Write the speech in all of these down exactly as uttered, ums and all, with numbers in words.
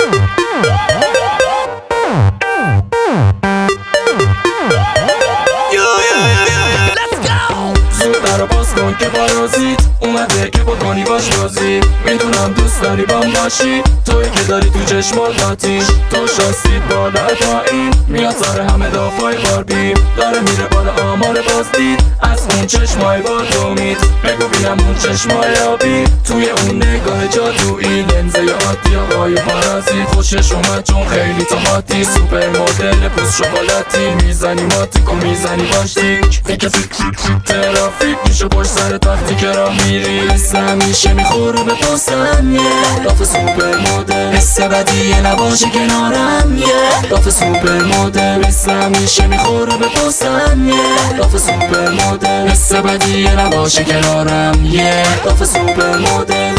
برا باز کن که بارازیت اومده که بکنی باش بازی. میدونم دوست داری بام باشی، توی که داری تو چشمات آتیش. تو شاستید بالا پایین، میاد سر همه دافای باربی. داره میره بالا آمار بازدید از اون چشمای بادومید. بگو بینم اون چشمای آبی توی اون نگاه جادویی. لنزه عادی آقای پارازیت خوشش اومد چون خیلی تماتی. سوپر مدل پوست شکلاتی، میزنی ماتیک و میزنی باشتیک. فکر ترافیک میشه پشت سر وقتی که راه میری. حس همیشه میخوره به پستم یه راف سوپر مدل. حس بدیه نباشه کنارم یه راف سوپر مدل. حس همیشه میخوره به پستم یه راف سوپر مدل. حس بدیه نباشه کنارم یه راف سوپر مدل.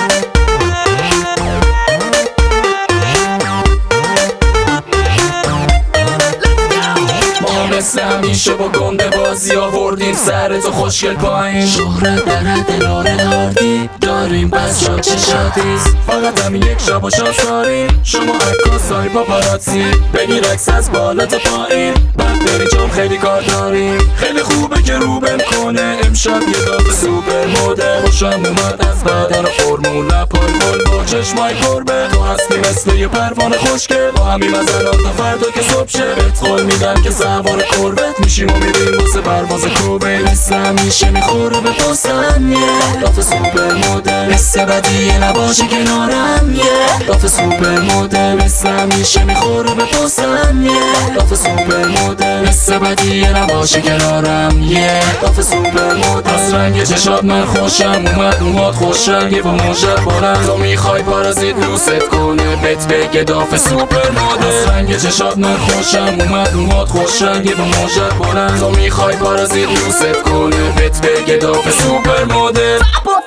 مثل همیشه با گنده بازی آوردیم سر تو خوشگل پایین. شهرت در حد لارل هاردی داریم بس شاد چه شادیست. فقط همین یک شب و شاساریم شما عکاسای پاپاراتزی. بگیر عکس از بالا تا پایین بعد بری چون خیلی کار داریم. خیلی خوبه که روبم کنه امشب یه دافه سوپر مدل. خوشم اومد از بدن و فرمول لپای گل با چشمای گربه. تو هستی مثل یه پروانه خوشگل با همین مزنان تا فردا که صبح شه. بهت قول میدم که سوار کربت میشیم و میریم واسه پرواز کوبه. حس همیشه میخوره به پستم یه راف سوپر مدل. حس بدیه نباشه کنارم یه راف سوپر مدل. حس همیشه میخوره به پستم یه راف سوپر مدل. حس بدیه نباشه کنارم یه راف سوپر مدل. از رنگ چشات من خوشم اومد اومد خوش رنگی با موجت بلند. تو میخوای پارازیت دوست کنه بهت بگه داف سوپر مدل. از رنگ چشات من خوشم اومد اومد خوش رنگی با موجت بلند. تو میخوای پارازیت دوست کنه بهت بگه داف سوپر مدل.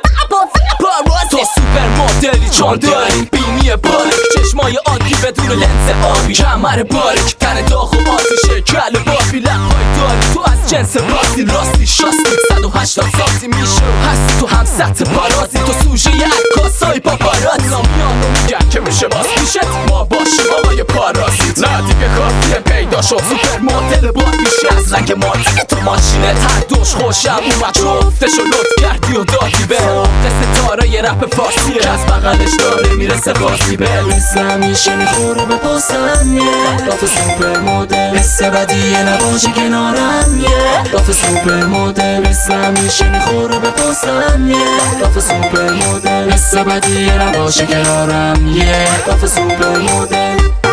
تو سوپر مدلی چون داریم بینی باریک. چشمای عادی بدون لنز آبی. کمر باریک تن داغ و آتیشه. کل بابی لبهای داری تو از جنس بازی. راستی شاستی صد و هشتاد سانتی میشه هستی تو هم سطح پارازی. تو سوژه ی عکاسای پاپاراتزی. میان و میگن که میشه باز پیشت ما باشیم آقای پارازیت. نه دیگه کافیه پیدا شد سوپر مدل باد میشه از رنگ ماتیک. تو ماشینت هر دوش خوشم اومد جفتشو لطف کردی و دادی به قصه تارای رپ فارسیه که از بغلش داره میرسه بازی به. حس همیشه میخوره به پستم یه راف سوپر مدل. حس بدیه نباشه کنارم یه راف سوپر مدل. حس همیشه میخوره به پستم یه راف سوپر مدل. حس بدیه نباشه کنارم یه راف سوپر مدل.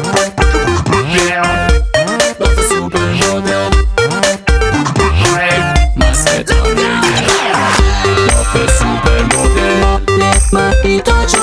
راف سوپر مدل مسکه داره راف سوپر مدل. Let my beat touch